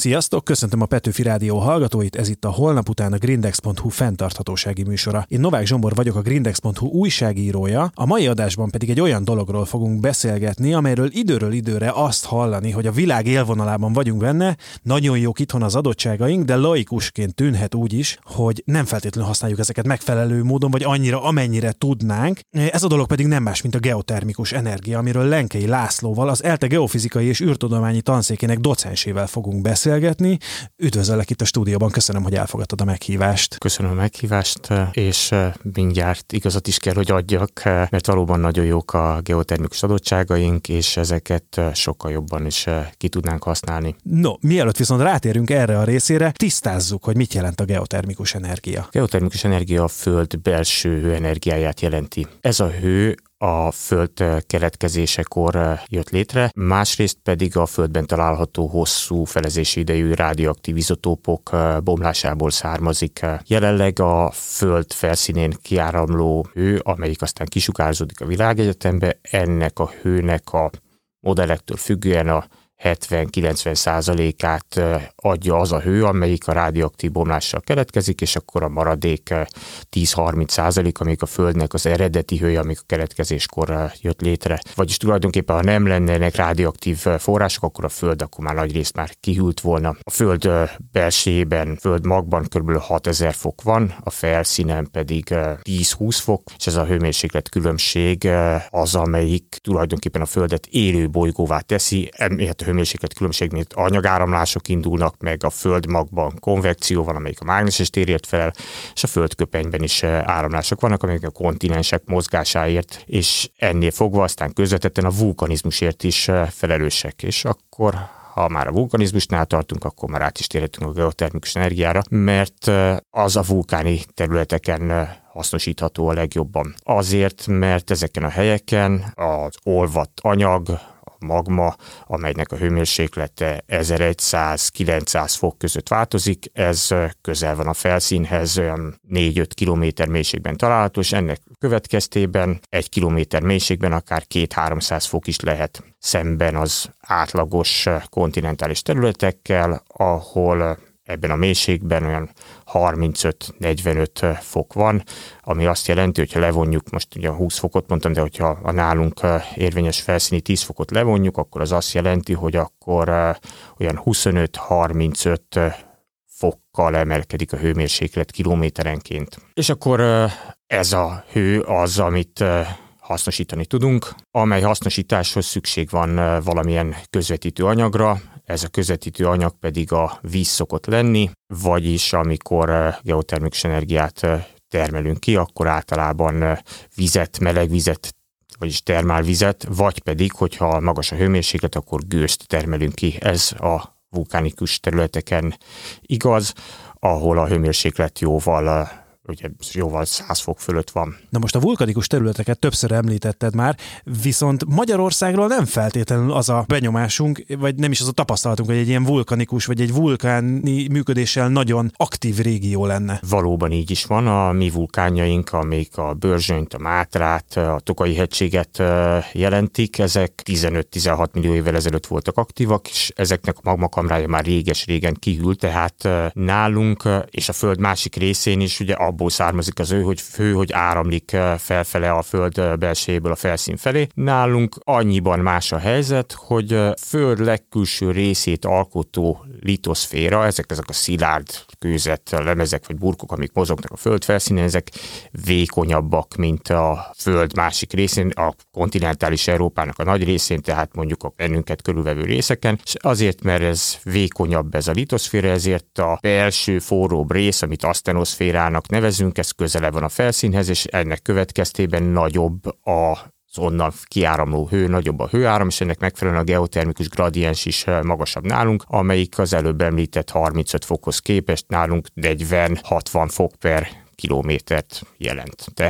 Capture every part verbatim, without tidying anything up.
Sziasztok, köszöntöm a Petőfi Rádió hallgatóit, ez itt a Holnap után a Grindex pont hu fenntarthatósági műsora. Én Novák Zsombor vagyok, a Grindex pont hu újságírója, a mai adásban pedig egy olyan dologról fogunk beszélgetni, amelyről időről időre azt hallani, hogy a világ élvonalában vagyunk benne, nagyon jók itthon az adottságaink, de laikusként tűnhet úgy is, hogy nem feltétlenül használjuk ezeket megfelelő módon, vagy annyira, amennyire tudnánk. Ez a dolog pedig nem más, mint a geotermikus energia, amiről Lenkei Lászlóval, az ELTE geofizikai és űrtudományi tanszékének docensével fogunk beszélgetni. Üdvözöllek itt a stúdióban, köszönöm, hogy elfogadtad a meghívást. Köszönöm a meghívást, és mindjárt igazat is kell, hogy adjak, mert valóban nagyon jók a geotermikus adottságaink, és ezeket sokkal jobban is ki tudnánk használni. No, mielőtt viszont rátérünk erre a részére, tisztázzuk, hogy mit jelent a geotermikus energia. A geotermikus energia a Föld belső hőenergiáját jelenti. Ez a hő a Föld keletkezésekor jött létre, másrészt pedig a Földben található hosszú felezési idejű radioaktív izotópok bomlásából származik. Jelenleg a Föld felszínén kiáramló hő, amelyik aztán kisugárzódik a világegyetembe, ennek a hőnek a modellektől függően a hetven-kilencven százalékát adja az a hő, amelyik a radioaktív bomlással keletkezik, és akkor a maradék tíz-harminc százalék, amelyik a Földnek az eredeti hője, amik a keletkezéskor jött létre. Vagyis tulajdonképpen, ha nem lennének radioaktív források, akkor a Föld akkor már nagy részt már kihűlt volna. A Föld belsejében, Föld magban kb. hatezer fok van, a felszínen pedig tíz-húsz fok, és ez a hőmérséklet különbség az, amelyik tulajdonképpen a Földet élő bolygóvá teszi. Emiatt a hőmérséklet különbség miatt anyagáramlások indulnak meg, a Földmagban konvekció van, amelyik a mágneses térért felel, és a Földköpenyben is áramlások vannak, amelyek a kontinensek mozgásáért, és ennél fogva aztán közvetetten a vulkanizmusért is felelősek. És akkor, ha már a vulkanizmusnál tartunk, akkor már át is térhetünk a geotermikus energiára, mert az a vulkáni területeken hasznosítható a legjobban. Azért, mert ezeken a helyeken az olvadt anyag, magma, amelynek a hőmérséklete ezerszáz-kilencszáz fok között változik, ez közel van a felszínhez, olyan négy-öt kilométer mélységben található, és ennek következtében egy kilométer mélységben akár két-háromszáz fok is lehet, szemben az átlagos kontinentális területekkel, ahol ebben a mélységben olyan harmincöt-negyvenöt fok van, ami azt jelenti, hogyha levonjuk, most ugye húsz fokot mondtam, de hogyha a nálunk érvényes felszíni tíz fokot levonjuk, akkor az azt jelenti, hogy akkor olyan huszonöt-harmincöt fokkal emelkedik a hőmérséklet kilométerenként. És akkor ez a hő az, amit hasznosítani tudunk, amely hasznosításhoz szükség van valamilyen közvetítő anyagra, ez a közvetítő anyag pedig a víz szokott lenni, vagyis amikor geotermikus energiát termelünk ki, akkor általában vizet, meleg vizet, vagyis termálvizet, vagy pedig, hogyha magas a hőmérséklet, akkor gőzt termelünk ki. Ez a vulkánikus területeken igaz, ahol a hőmérséklet jóval ugye jóval száz fok fölött van. Na most a vulkanikus területeket többször említetted már, viszont Magyarországról nem feltétlenül az a benyomásunk, vagy nem is az a tapasztalatunk, hogy egy ilyen vulkanikus, vagy egy vulkáni működéssel nagyon aktív régió lenne. Valóban így is van. A mi vulkánjaink, amik a Börzsönyt, a Mátrát, a Tokaji-hegységet jelentik, ezek tizenöt-tizenhat millió évvel ezelőtt voltak aktívak, és ezeknek a magmakamrája már réges-régen kihűlt, tehát nálunk és a Föld másik részén is ugye abból származik az ő, hogy fő, hogy áramlik felfele a Föld belsejéből a felszín felé. Nálunk annyiban más a helyzet, hogy Föld legkülső részét alkotó litoszféra, ezek, ezek a szilárd kőzet lemezek vagy burkok, amik mozognak a Föld felszínén, ezek vékonyabbak, mint a Föld másik részén, a kontinentális Európának a nagy részén, tehát mondjuk a bennünket körülvevő részeken, és azért, mert ez vékonyabb ez a litoszféra, ezért a belső forróbb rész, amit asztenoszférának nevezünk, ez közelebb van a felszínhez, és ennek következtében nagyobb a onnan kiáramló hő, nagyobb a hőáram, és ennek megfelelően a geotermikus gradiens is magasabb nálunk, amelyik az előbb említett harmincöt fokhoz képest nálunk negyven-hatvan fok per kilométert jelent. Tehát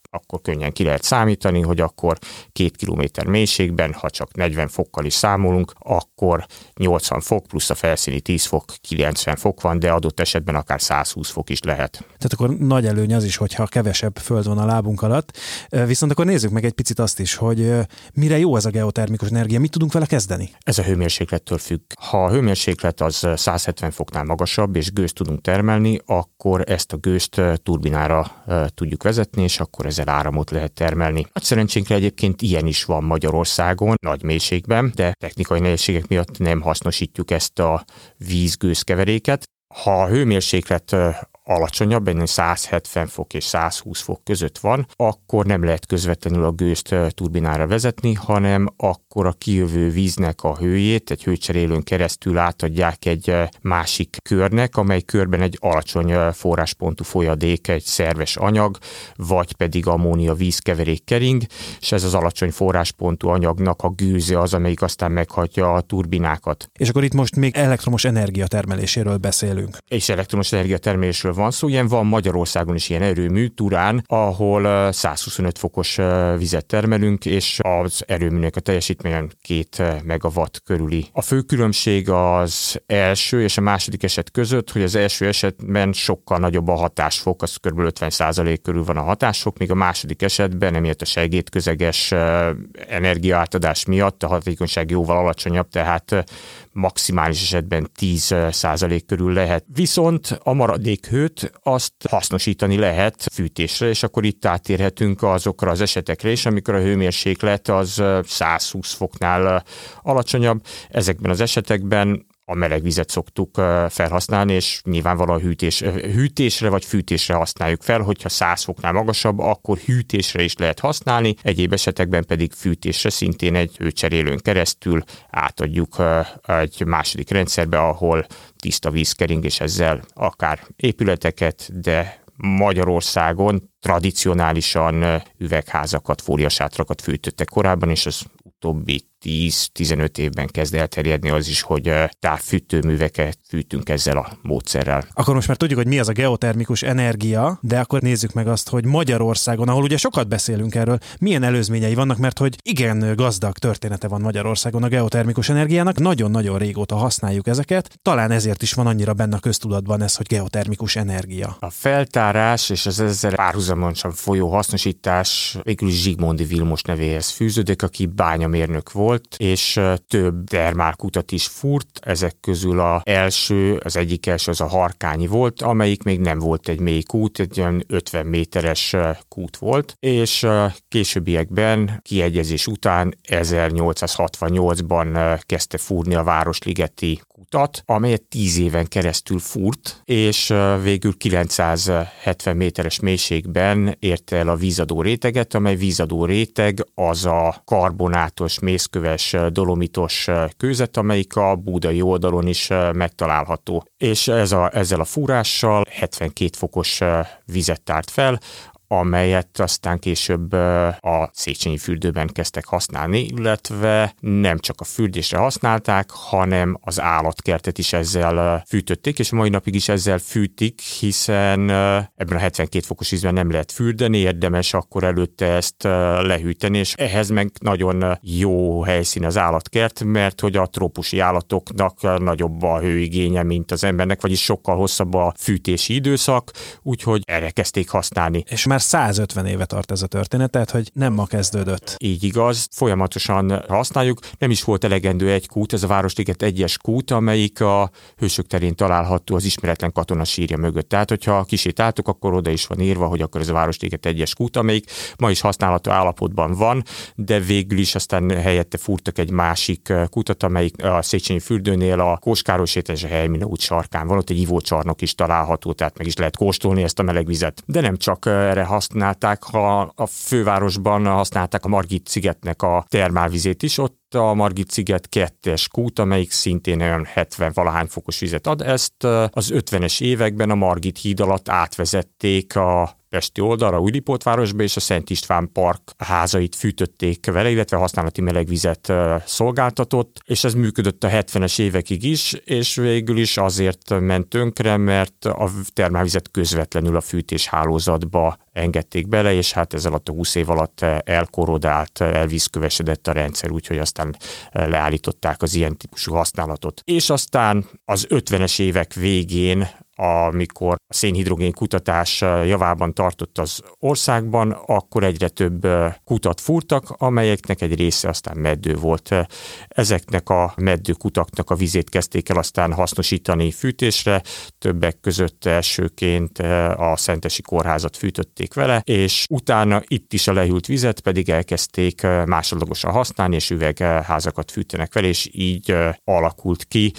akkor könnyen ki lehet számítani, hogy akkor két kilométer mélységben, ha csak negyven fokkal is számolunk, akkor nyolcvan fok plusz a felszíni tíz fok, kilencven fok van, de adott esetben akár száz húsz fok is lehet. Tehát akkor nagy előny az is, hogyha kevesebb föld van a lábunk alatt. Viszont akkor nézzük meg egy picit azt is, hogy mire jó ez a geotermikus energia, mit tudunk vele kezdeni? Ez a hőmérséklettől függ. Ha a hőmérséklet az száz hetven foknál magasabb, és gőzt tudunk termelni, akkor ezt a gőzt turbinára tudjuk vezetni, és akkor ezzel áramot lehet termelni. Nagy szerencsénkre egyébként ilyen is van Magyarországon, nagy mélységben, de technikai nehézségek miatt nem hasznosítjuk ezt a víz-gőz keveréket. Ha a hőmérséklet alacsonyabb, ennél száz hetven fok és száz húsz fok között van, akkor nem lehet közvetlenül a gőzt turbinára vezetni, hanem akkor a kijövő víznek a hőjét egy hőcserélőn keresztül átadják egy másik körnek, amely körben egy alacsony forráspontú folyadék, egy szerves anyag, vagy pedig ammónia vízkeverék kering, és ez az alacsony forráspontú anyagnak a gőze az, amelyik aztán meghatja a turbinákat. És akkor itt most még elektromos energia termeléséről beszélünk. És elektromos energia termelésről van szó, ilyen van Magyarországon is ilyen erőmű, Turán, ahol száz huszonöt fokos vizet termelünk, és az erőműnek a teljesítményen két megawatt körüli. A fő különbség az első és a második eset között, hogy az első esetben sokkal nagyobb a hatásfok, az kb. ötven százalék körül van a hatásfok, míg a második esetben, emiatt a segédközeges energiaátadás miatt a hatékonyság jóval alacsonyabb, tehát maximális esetben tíz százalék körül lehet. Viszont a maradék hőt azt hasznosítani lehet fűtésre, és akkor itt átérhetünk azokra az esetekre is, amikor a hőmérséklet az száz húsz foknál alacsonyabb. Ezekben az esetekben a meleg vizet szoktuk felhasználni, és nyilvánvalóan hűtés, hűtésre vagy fűtésre használjuk fel, hogyha száz foknál magasabb, akkor hűtésre is lehet használni, egyéb esetekben pedig fűtésre szintén egy hőcserélőn keresztül átadjuk egy második rendszerbe, ahol tiszta víz kering, és ezzel akár épületeket, de Magyarországon tradicionálisan üvegházakat, fóliasátrakat fűtöttek korábban, és az utóbbi tíz-tizenöt évben kezd elterjedni az is, hogy távfűtőműveket fűtünk ezzel a módszerrel. Akkor most már tudjuk, hogy mi az a geotermikus energia, de akkor nézzük meg azt, hogy Magyarországon, ahol ugye sokat beszélünk erről, milyen előzményei vannak, mert hogy igen gazdag története van Magyarországon a geotermikus energiának, nagyon-nagyon régóta használjuk ezeket, talán ezért is van annyira benne a köztudatban ez, hogy geotermikus energia. A feltárás és az ezzel párhuzamosan folyó hasznosítás végül is Zsigmondy Vilmos nevéhez fűződik, aki bányamérnök volt, és több termálkutat is fúrt, ezek közül az első, az egyik első az a Harkányi volt, amelyik még nem volt egy mély kút, egy olyan ötven méteres kút volt, és későbbiekben kiegyezés után ezernyolcszázhatvannyolcban kezdte fúrni a Városligeti kutat, amelyet tíz éven keresztül fúrt, és végül kilencszázhetven méteres mélységben érte el a vízadó réteget, amely vízadó réteg az a karbonátos, mészköves, dolomitos kőzet, amelyik a budai oldalon is megtalálható. És ez a, ezzel a fúrással hetvenkét fokos vizet tárt fel, amelyet aztán később a Széchenyi fürdőben kezdtek használni, illetve nem csak a fürdésre használták, hanem az állatkertet is ezzel fűtötték, és mai napig is ezzel fűtik, hiszen ebben a hetvenkét fokos vízben nem lehet fürdeni, érdemes akkor előtte ezt lehűteni, és ehhez meg nagyon jó helyszín az állatkert, mert hogy a trópusi állatoknak nagyobb a hőigénye, mint az embernek, vagyis sokkal hosszabb a fűtési időszak, úgyhogy erre kezdték használni. És már száz ötven éve tart ez a történet, tehát hogy nem ma kezdődött. Így igaz, folyamatosan használjuk. Nem is volt elegendő egy kút, ez a Városliget egyes kút, amelyik a Hősök terén található az ismeretlen katona sírja mögött. Tehát, hogyha kisétáltok, akkor oda is van írva, hogy akkor ez a Városliget egyes kút, amelyik ma is használható állapotban van, de végül is aztán helyette fúrtak egy másik kutat, amelyik a Széchenyi fürdőnél a Kóskároly sétál és a Helymine út sarkán van, ott egy ivócsarnok is található, tehát meg is lehet kóstolni ezt a meleg vizet. De nem csak erre használták, ha a fővárosban használták a Margit szigetnek a termálvizét is, ott a Margit-sziget kettes kút, amelyik szintén olyan hetven-valahány fokos vizet ad. Ezt az ötvenes években a Margit híd alatt átvezették a pesti oldalra, Újlipótvárosba, és a Szent István Park házait fűtötték vele, illetve használati melegvizet szolgáltatott, és ez működött a hetvenes évekig is, és végül is azért ment tönkre, mert a termálvizet közvetlenül a fűtéshálózatba engedték bele, és hát ez alatt a húsz év alatt elkorodált, elvízkövesedett a rendszer, úgyhogy aztán leállították az ilyen típusú használatot. És aztán az ötvenes évek végén, amikor a szénhidrogén kutatás javában tartott az országban, akkor egyre több kutat fúrtak, amelyeknek egy része aztán meddő volt. Ezeknek a meddő kutaknak a vizét kezdték el aztán hasznosítani fűtésre, többek között elsőként a Szentesi Kórházat fűtötték vele, és utána itt is a lehűlt vizet pedig elkezdték másodlagosan használni, és üvegházakat fűtenek vele, és így alakult ki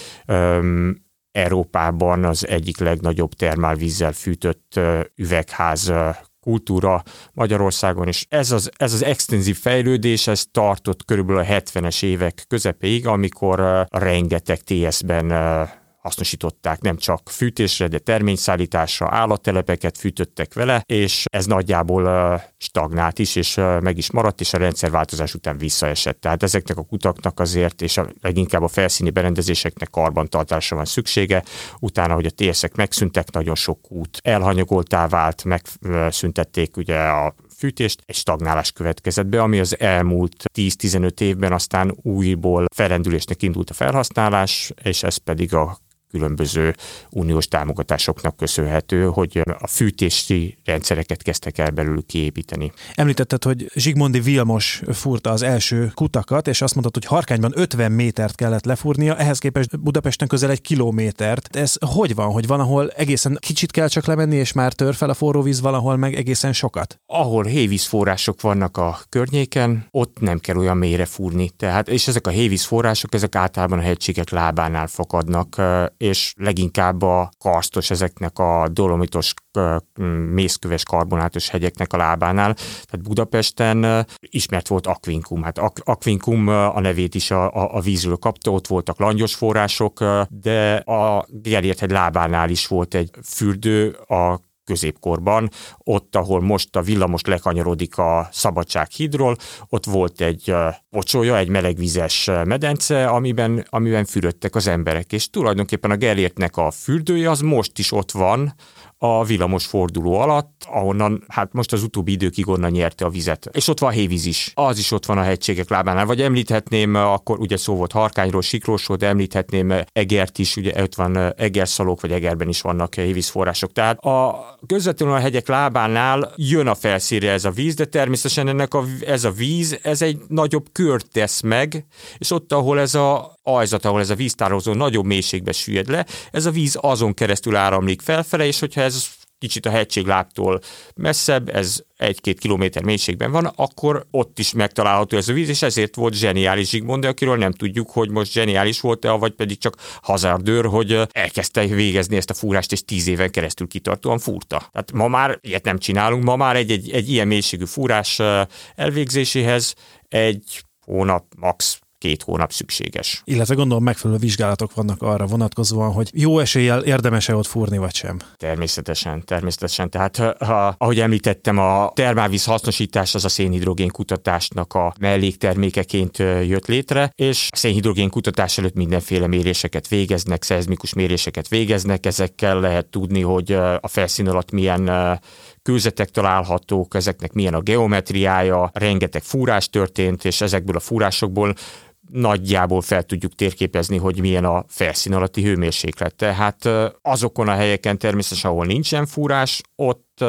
Európában az egyik legnagyobb termálvízzel fűtött üvegház kultúra Magyarországon, és ez az, ez az extenzív fejlődés, ez tartott körülbelül a hetvenes évek közepéig, amikor rengeteg té es-ben hasznosították nem csak fűtésre, de terményszállításra, állattelepeket fűtöttek vele, és ez nagyjából stagnált is, és meg is maradt, és a rendszerváltozás után visszaesett. Tehát ezeknek a kutaknak azért, és a, leginkább a felszíni berendezéseknek karbantartásra van szüksége. Utána, hogy a té es-ek megszűntek, nagyon sok kút elhanyagoltá vált, megszüntették ugye a fűtést, egy stagnálás következett be, ami az elmúlt tíz-tizenöt évben aztán újból felrendülésnek indult a felhasználás, és ez pedig a különböző uniós támogatásoknak köszönhető, hogy a fűtési rendszereket kezdtek el belül kiépíteni. Említetted, hogy Zsigmondy Vilmos fúrta az első kutakat, és azt mondtad, hogy Harkányban ötven métert kellett lefúrnia, ehhez képest Budapesten közel egy kilométert. Ez hogy van, hogy van, ahol egészen kicsit kell csak lemenni, és már tör fel a forró víz, valahol meg egészen sokat? Ahol hévízforrások vannak a környéken, ott nem kell olyan mélyre fúrni. Tehát, és ezek a hévízforrások, ezek általában a hegységek lábánál fakadnak, és leginkább a karstos, ezeknek a dolomitos, mészköves karbonátos hegyeknek a lábánál. Tehát Budapesten ismert volt Aquincum. Hát Aquincum a nevét is a, a, a vízről kapta, ott voltak langyos források, de a Gellért-hegy lábánál is volt egy fürdő a középkorban, ott, ahol most a villamos lekanyarodik a Szabadsághídról, ott volt egy pocsolya, egy melegvizes medence, amiben, amiben fürödtek az emberek, és tulajdonképpen a Gellértnek a fürdője az most is ott van, a villamos forduló alatt, ahonnan, hát most az utóbbi időkig onnan nyerte a vizet. És ott van hévíz is. Az is ott van a hegységek lábánál. Vagy említhetném, akkor ugye szó volt Harkányról, Siklósról, de említhetném Egert is, ugye ott van Egerszalók, vagy Egerben is vannak hévízforrások. Tehát a közvetlenül a hegyek lábánál jön a felszínre ez a víz, de természetesen ennek a, ez a víz, ez egy nagyobb kört tesz meg, és ott, ahol ez a ajzat, ahol ez a víztározó nagyobb mélységbe süllyed le, ez a víz azon keresztül áramlik felfele, és hogyha ez kicsit a hegységlábtól messzebb, ez egy-két kilométer mélységben van, akkor ott is megtalálható ez a víz, és ezért volt zseniális Zsigmondy, akiről nem tudjuk, hogy most zseniális volt-e, vagy pedig csak hazardőr, hogy elkezdte végezni ezt a fúrást, és tíz éven keresztül kitartóan fúrta. Tehát ma már ilyet nem csinálunk, ma már egy, egy, egy ilyen mélységű fúrás elvégzéséhez egy hónap, max. két hónap szükséges. Illetve gondolom megfelelő vizsgálatok vannak arra vonatkozóan, hogy jó eséllyel érdemes-e ott fúrni, vagy sem. Természetesen, természetesen. Tehát, ha, ahogy említettem, a termálvíz hasznosítás az a szénhidrogén kutatásnak a melléktermékeként jött létre, és a szénhidrogén kutatás előtt mindenféle méréseket végeznek, szeizmikus méréseket végeznek, ezekkel lehet tudni, hogy a felszín alatt milyen kőzetek találhatók, ezeknek milyen a geometriája, rengeteg fúrás történt, és ezekből a fúrásokból nagyjából fel tudjuk térképezni, hogy milyen a felszín alatti hőmérséklet. Tehát azokon a helyeken természetesen, ahol nincsen fúrás, ott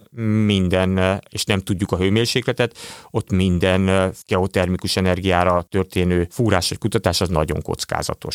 minden, és nem tudjuk a hőmérsékletet, ott minden geotermikus energiára történő fúrás vagy kutatás az nagyon kockázatos.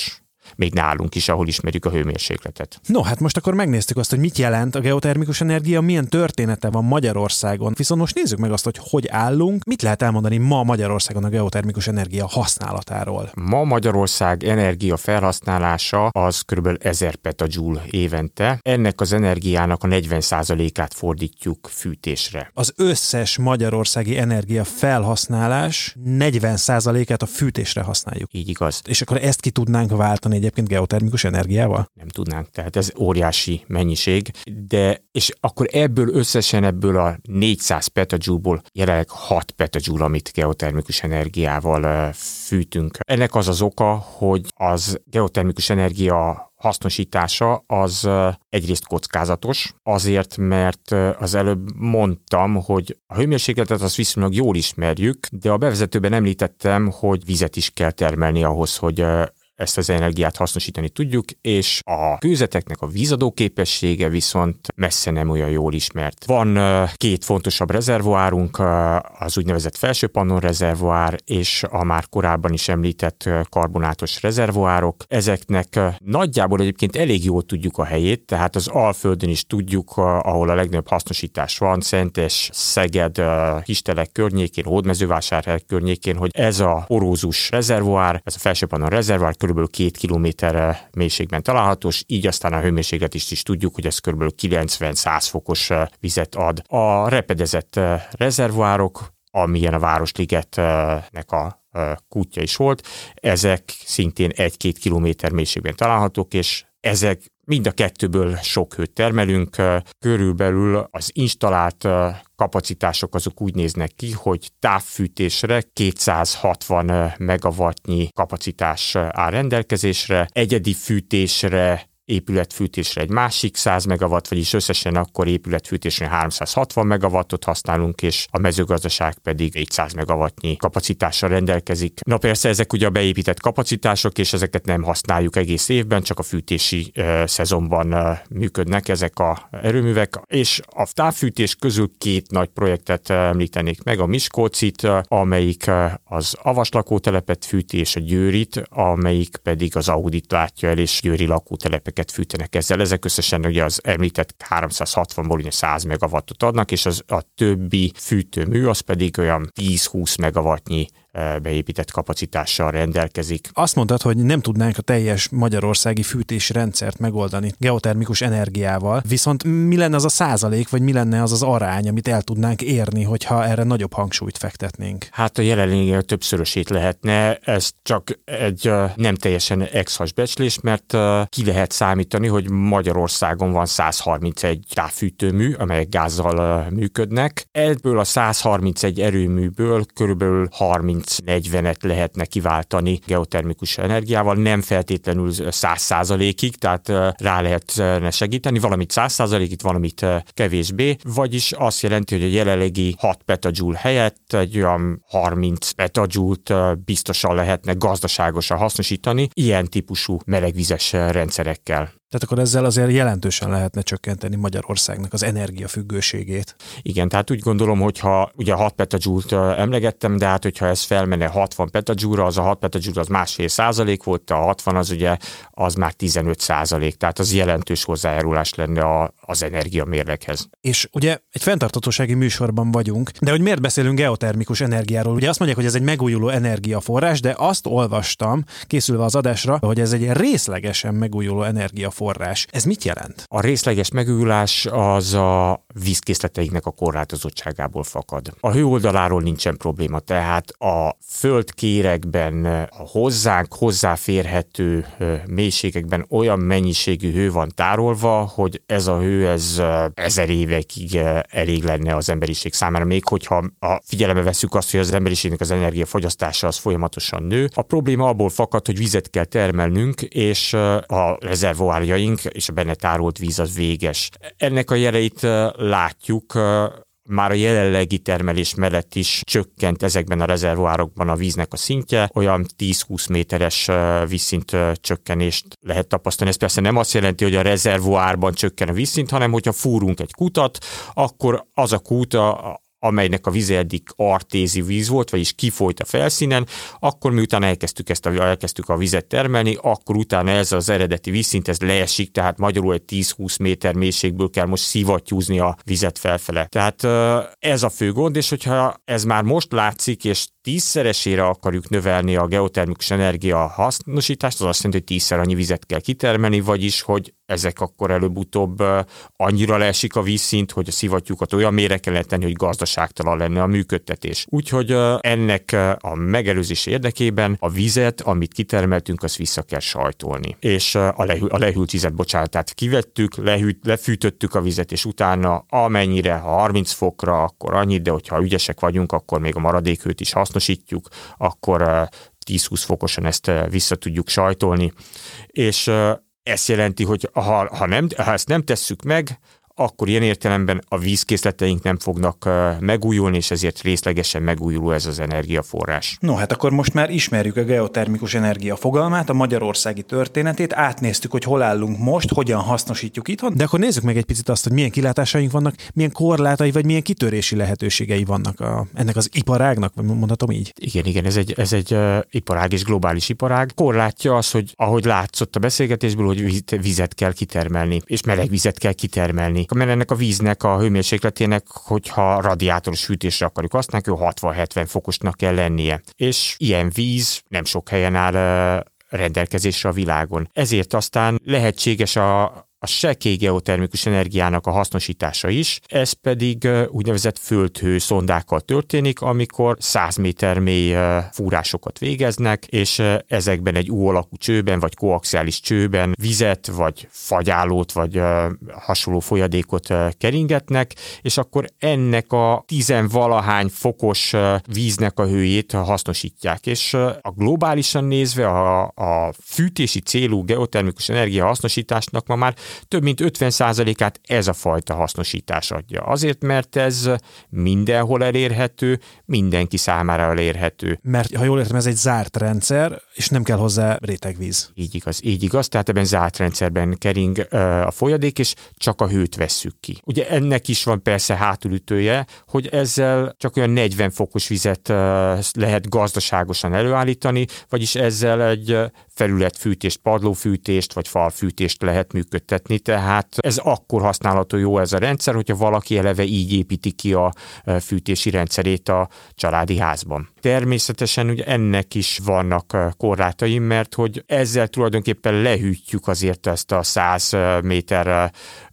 még nálunk is, ahol ismerjük a hőmérsékletet. No, hát most akkor megnéztük azt, hogy mit jelent a geotermikus energia, milyen története van Magyarországon. Viszont most nézzük meg azt, hogy hogy állunk, mit lehet elmondani ma Magyarországon a geotermikus energia használatáról. Ma Magyarország energia felhasználása az kb. ezer petajoule évente. Ennek az energiának a negyven százalékát fordítjuk fűtésre. Az összes magyarországi energia felhasználás negyven százalékát a fűtésre használjuk. Így igaz. És akkor ezt ki tudnánk váltani egyébként geotermikus energiával? Nem tudnánk, tehát ez óriási mennyiség, de és akkor ebből összesen ebből a négyszáz petajoule-ból jelenleg hat petajoule, amit geotermikus energiával fűtünk. Ennek az az oka, hogy az geotermikus energia hasznosítása az egyrészt kockázatos, azért, mert az előbb mondtam, hogy a hőmérsékletet azt viszonylag jól ismerjük, de a bevezetőben említettem, hogy vizet is kell termelni ahhoz, hogy ezt az energiát hasznosítani tudjuk, és a kőzeteknek a vízadó képessége viszont messze nem olyan jól ismert. Van két fontosabb rezervoárunk, az úgynevezett felső pannon rezervoár, és a már korábban is említett karbonátos rezervoárok. Ezeknek nagyjából egyébként elég jól tudjuk a helyét, tehát az Alföldön is tudjuk, ahol a legnagyobb hasznosítás van, Szentes, Szeged, Kistelek környékén, Hódmezővásárhely környékén, hogy ez a porózus rezervoár, ez a felső pannon rezervoár körülbelül két kilométer mélységben találhatós, így aztán a hőmérséklet is, is tudjuk, hogy ez körülbelül kilencven-száz fokos vizet ad. A repedezett rezervoárok, amilyen a Városligetnek a kútja is volt, ezek szintén egy-két kilométer mélységben találhatók, és ezek mind a kettőből sok hőt termelünk. Körülbelül az installált kapacitások azok úgy néznek ki, hogy távfűtésre kétszázhatvan megawattnyi kapacitás áll rendelkezésre, egyedi fűtésre, épületfűtésre egy másik száz megawatt, vagyis összesen akkor épületfűtésre háromszázhatvan megawattot használunk, és a mezőgazdaság pedig négyszáz megawattnyi kapacitással rendelkezik. Na persze ezek ugye a beépített kapacitások, és ezeket nem használjuk egész évben, csak a fűtési uh, szezonban uh, működnek ezek a erőművek, és a távfűtés közül két nagy projektet uh, említenék meg, a Miskolcit, uh, amelyik uh, az Avas lakótelepet fűti, és a Győrit, amelyik pedig az Audit látja el, és győri lakótelepek fűtenek ezzel. Ezek összesen ugye az említett háromszázhatvanból ugye száz megawattot adnak, és az, a többi fűtőmű az pedig olyan tíz-húsz megawattnyi beépített kapacitással rendelkezik. Azt mondtad, hogy nem tudnánk a teljes magyarországi fűtési rendszert megoldani geotermikus energiával, viszont mi lenne az a százalék, vagy mi lenne az az arány, amit el tudnánk érni, hogyha erre nagyobb hangsúlyt fektetnénk? Hát a jelenlegi többszörösét lehetne, ez csak egy nem teljesen exhas becslés, mert ki lehet számítani, hogy Magyarországon van száz harmincegy távfűtőmű, amelyek gázzal működnek. Ebből a száz harmincegy erőműből körülbelül harminc-negyvenet lehetne kiváltani geotermikus energiával, nem feltétlenül száz százalékig, tehát rá lehetne segíteni, valamit száz százalékig, valamit kevésbé, vagyis azt jelenti, hogy a jelenlegi hat petajoule helyett egy olyan harminc petajoule-t biztosan lehetne gazdaságosan hasznosítani ilyen típusú melegvizes rendszerekkel. Tehát akkor ezzel azért jelentősen lehetne csökkenteni Magyarországnak az energiafüggőségét. Igen, tehát úgy gondolom, hogyha ugye hat petajoule-t emlegettem, de hát hogyha ez felmenne hatvan petajoule-ra, az a hat petajoule az másfél százalék volt, a hatvan az ugye az már tizenöt százalék, tehát az jelentős hozzájárulás lenne a, az energiamérleghez. És ugye egy fenntarthatósági műsorban vagyunk, de hogy miért beszélünk geotermikus energiáról? Ugye azt mondják, hogy ez egy megújuló energiaforrás, de azt olvastam, készülve az adásra, hogy ez egy részlegesen megújuló energiaforrás. Forrás. Ez mit jelent? A részleges megújulás az a vízkészleteinknek a korlátozottságából fakad. A hő oldaláról nincsen probléma, tehát a földkéregben, a hozzánk hozzáférhető mélységekben olyan mennyiségű hő van tárolva, hogy ez a hő ez ezer évekig elég lenne az emberiség számára, még hogyha a figyelembe vesszük azt, hogy az emberiségnek az energiafogyasztása az folyamatosan nő. A probléma abból fakad, hogy vizet kell termelnünk, és a rezervoár és a benne tárolt víz az véges. Ennek a jeleit látjuk, már a jelenlegi termelés mellett is csökkent ezekben a rezervoárokban a víznek a szintje, olyan tíz-húsz méteres vízszint csökkenést lehet tapasztalni. Ez persze nem azt jelenti, hogy a rezervoárban csökken a vízszint, hanem hogyha fúrunk egy kutat, akkor az a kút a amelynek a vize eddig artézi víz volt, vagyis kifolyt a felszínen, akkor miután elkezdtük, ezt a, elkezdtük a vizet termelni, akkor utána ez az eredeti vízszint, ez leesik, tehát magyarul egy tíz-húsz méter mélységből kell most szivattyúzni a vizet felfele. Tehát ez a fő gond, és hogyha ez már most látszik, és tízszeresére akarjuk növelni a geotermikus energia hasznosítást, az azt jelenti, hogy tízszer annyi vizet kell kitermelni, vagyis, hogy ezek akkor előbb-utóbb annyira leesik a vízszint, hogy a szivattyúkat olyan mélyre kell tenni, hogy gazdaságtalan lenne a működtetés. Úgyhogy ennek a megelőzés érdekében a vizet, amit kitermeltünk, azt vissza kell sajtolni. És a, lehű, a lehűlt vizet, bocsánat, tehát kivettük, lehűt, lefűtöttük a vizet, és utána amennyire, ha harminc fokra, akkor annyit, de hogyha ügyesek vagyunk, akkor még a maradékhőt is hasznosítjuk, akkor tíz-húsz fokosan ezt vissza tudjuk sajtolni. És ez jelenti, hogy ha, ha, nem, ha ezt nem tesszük meg, akkor ilyen értelemben a vízkészleteink nem fognak megújulni, és ezért részlegesen megújuló ez az energiaforrás. No, hát akkor most már ismerjük a geotermikus energia fogalmát, a magyarországi történetét, átnéztük, hogy hol állunk most, hogyan hasznosítjuk itthon, de akkor nézzük meg egy picit azt, hogy milyen kilátásaink vannak, milyen korlátai, vagy milyen kitörési lehetőségei vannak a, ennek az iparágnak, vagy mondhatom így. Igen, igen, ez egy, ez egy uh, iparág és globális iparág. Korlátja az, hogy ahogy látszott a beszélgetésből, hogy vizet kell kitermelni, és meleg vizet kell kitermelni. Mert ennek a víznek a hőmérsékletének, hogyha radiátoros fűtésre akarjuk használni, hatvan-hetven fokosnak kell lennie. És ilyen víz nem sok helyen áll rendelkezésre a világon. Ezért aztán lehetséges a a sekély geotermikus energiának a hasznosítása is, ez pedig úgynevezett földhő szondákkal történik, amikor száz méter mély fúrásokat végeznek, és ezekben egy U-alakú csőben, vagy koaxiális csőben vizet, vagy fagyálót, vagy hasonló folyadékot keringetnek, és akkor ennek a tizenvalahány fokos víznek a hőjét hasznosítják. És a globálisan nézve a, a fűtési célú geotermikus energia hasznosításnak ma már több mint ötven százalékát ez a fajta hasznosítás adja. Azért, mert ez mindenhol elérhető, mindenki számára elérhető. Mert, ha jól értem, ez egy zárt rendszer, és nem kell hozzá rétegvíz. Így igaz, így igaz, tehát ebben zárt rendszerben kering a folyadék, és csak a hőt vesszük ki. Ugye ennek is van persze hátulütője, hogy ezzel csak olyan negyven fokos vizet lehet gazdaságosan előállítani, vagyis ezzel egy felületfűtést, padlófűtést vagy falfűtést lehet működtetni, tehát ez akkor használható jó ez a rendszer, hogyha valaki eleve így építi ki a fűtési rendszerét a családi házban. Természetesen ugye ennek is vannak korlátai, mert hogy ezzel tulajdonképpen lehűtjük azért ezt a száz méter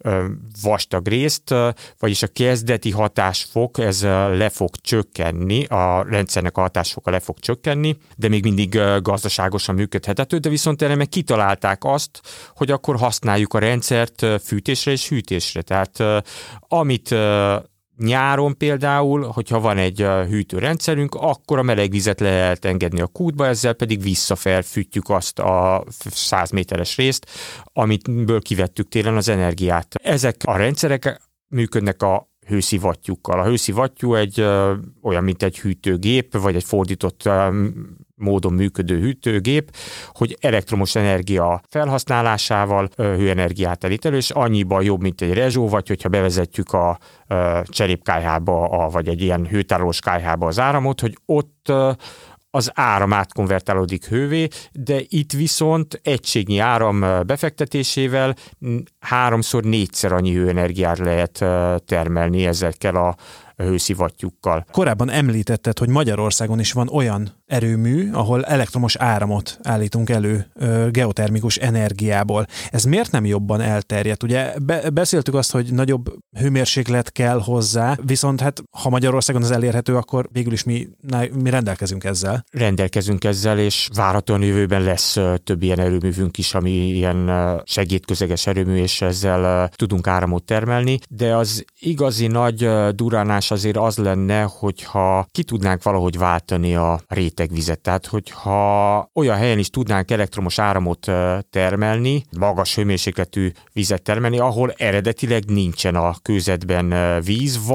vastag részt, vagyis a kezdeti hatásfok ez le fog csökkenni, a rendszernek a hatásfoka le fog csökkenni, de még mindig gazdaságosan működhetett, de viszont erre meg kitalálták azt, hogy akkor használjuk a rendszert fűtésre és hűtésre. Tehát amit nyáron például, hogyha van egy hűtőrendszerünk, akkor a meleg vizet le lehet engedni a kútba, ezzel pedig visszafelfűtjük azt a száz méteres részt, amitből kivettük télen az energiát. Ezek a rendszerek működnek a hőszivattyúkkal. A hőszivattyú egy ö, olyan, mint egy hűtőgép, vagy egy fordított ö, módon működő hűtőgép, hogy elektromos energia felhasználásával ö, hőenergiát elít elő, és annyiban jobb, mint egy rezsó, vagy hogyha bevezetjük a ö, cserépkályhába, a, vagy egy ilyen hőtárolós kályhába az áramot, hogy ott ö, az áram átkonvertálódik hővé, de itt viszont egységnyi áram befektetésével háromszor, négyszer annyi hőenergiát lehet termelni ezekkel a hőszivattyúkkal. Korábban említetted, hogy Magyarországon is van olyan erőmű, ahol elektromos áramot állítunk elő ö, geotermikus energiából. Ez miért nem jobban elterjedt? Ugye be, beszéltük azt, hogy nagyobb hőmérséklet kell hozzá, viszont hát ha Magyarországon ez elérhető, akkor végül is mi, mi rendelkezünk ezzel. Rendelkezünk ezzel, és várhatóan jövőben lesz több ilyen erőművünk is, ami ilyen segédközeges erőmű, és ezzel tudunk áramot termelni, de az igazi nagy durranás azért az lenne, hogyha ki tudnánk valahogy váltani a rétegvizet. Tehát, hogyha olyan helyen is tudnánk elektromos áramot termelni, magas hőmérsékletű vizet termelni, ahol eredetileg nincsen a kőzetben víz, vagy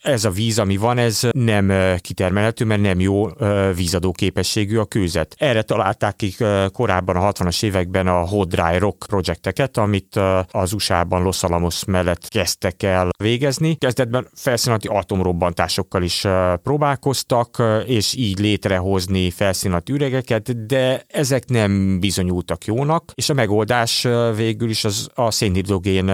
ez a víz, ami van, ez nem kitermelhető, mert nem jó vízadó képességű a kőzet. Erre találták ki korábban a hatvanas években a Hot Dry Rock projekteket, amit az u es á-ban Los Alamos mellett kezdtek el végezni. Kezdetben felszínalatti atomrobbantásokkal is próbálkoztak, és így létrehozni felszínalatti üregeket, de ezek nem bizonyultak jónak, és a megoldás végül is az a szénhidrogén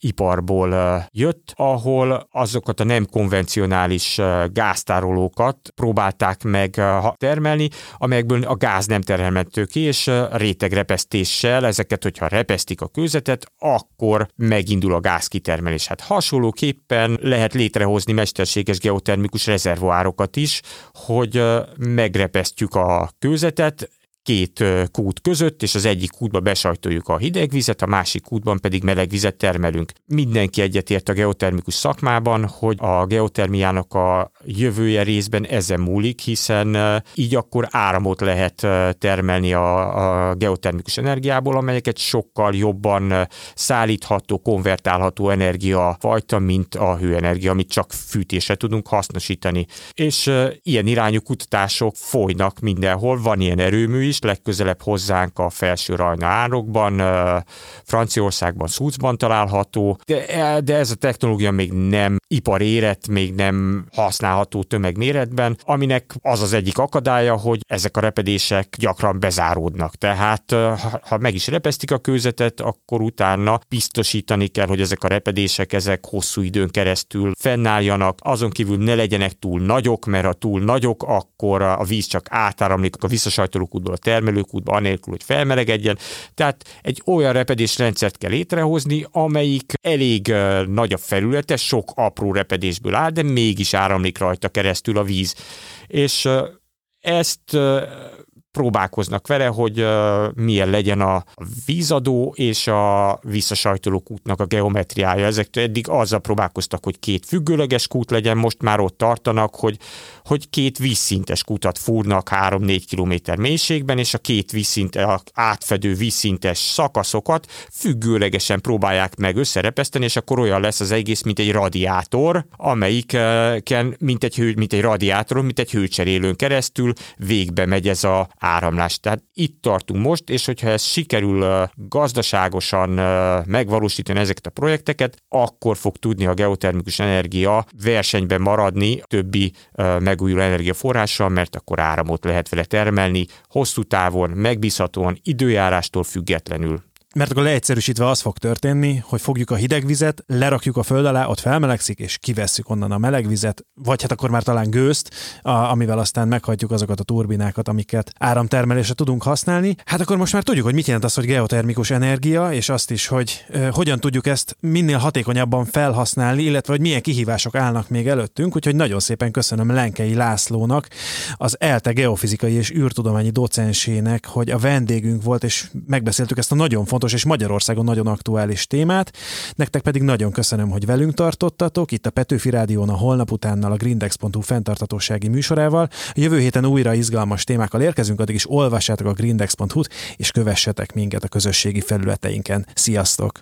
iparból jött, ahol azokat a nem konvencionális gáztárolókat próbálták meg termelni, amelyekből a gáz nem termelhető ki, és rétegrepesztéssel ezeket, hogyha repesztik a kőzetet, akkor megindul a gázkitermelés. Hát hasonlóképpen lehet létrehozni mesterséges geotermikus rezervoárokat is, hogy megrepesztjük a kőzetet két kút között, és az egyik kútba besajtoljuk a hideg vizet, a másik kútban pedig meleg vizet termelünk. Mindenki egyetért a geotermikus szakmában, hogy a geotermiának a jövője részben ezen múlik, hiszen így akkor áramot lehet termelni a, a geotermikus energiából, amelyeket sokkal jobban szállítható, konvertálható energiafajta, mint a hőenergia, amit csak fűtésre tudunk hasznosítani. És ilyen irányú kutatások folynak mindenhol, van ilyen erőmű is, legközelebb hozzánk a Felső Rajna árokban, Franciaországban, Szucban található, de, de ez a technológia még nem iparérett, még nem használható tömegméretben, aminek az az egyik akadálya, hogy ezek a repedések gyakran bezáródnak. Tehát ha, ha meg is repesztik a kőzetet, akkor utána biztosítani kell, hogy ezek a repedések ezek hosszú időn keresztül fennálljanak, azon kívül ne legyenek túl nagyok, mert ha túl nagyok, akkor a víz csak átáramlik a visszasajtolókútból a termelőkútba, anélkül, hogy felmelegedjen. Tehát egy olyan repedésrendszert kell létrehozni, amelyik elég uh, nagy a felülete, sok apró repedésből áll, de mégis áramlik rajta keresztül a víz. És uh, ezt uh, próbálkoznak vele, hogy uh, milyen legyen a vízadó és a visszasajtoló kútnak a geometriája. Ezek eddig azzal próbálkoztak, hogy két függőleges kút legyen, most már ott tartanak, hogy, hogy két vízszintes kutat fúrnak három-négy kilométer mélységben, és a két vízszint, a átfedő vízszintes szakaszokat függőlegesen próbálják meg összerepeszteni, és akkor olyan lesz az egész, mint egy radiátor, amelyiken, mint egy, hő, mint egy radiátoron, mint egy hőcserélőn keresztül végbe megy ez a áramlás. Tehát itt tartunk most, és hogyha ez sikerül gazdaságosan megvalósítani ezeket a projekteket, akkor fog tudni a geotermikus energia versenyben maradni többi megújuló energiaforrással, mert akkor áramot lehet vele termelni, hosszú távon, megbízhatóan, időjárástól függetlenül. Mert akkor leegyszerűsítve az fog történni, hogy fogjuk a hideg vizet, lerakjuk a föld alá, ott felmelegszik, és kivesszük onnan a meleg vizet, vagy hát akkor már talán gőzt, a, amivel aztán meghagyjuk azokat a turbinákat, amiket áramtermelésre tudunk használni. Hát akkor most már tudjuk, hogy mit jelent az, hogy geotermikus energia, és azt is, hogy e, hogyan tudjuk ezt minél hatékonyabban felhasználni, illetve hogy milyen kihívások állnak még előttünk, úgyhogy nagyon szépen köszönöm Lenkei Lászlónak, az ELTE geofizikai és űrtudományi docensének, hogy a vendégünk volt, és megbeszéltük ezt a nagyon fontos és Magyarországon nagyon aktuális témát. Nektek pedig nagyon köszönöm, hogy velünk tartottatok, itt a Petőfi Rádión a Holnap utánnal a grindex pont hu fenntarthatósági műsorával. Jövő héten újra izgalmas témákkal érkezünk, addig is olvassátok a grindex pont hu-t, és kövessetek minket a közösségi felületeinken. Sziasztok!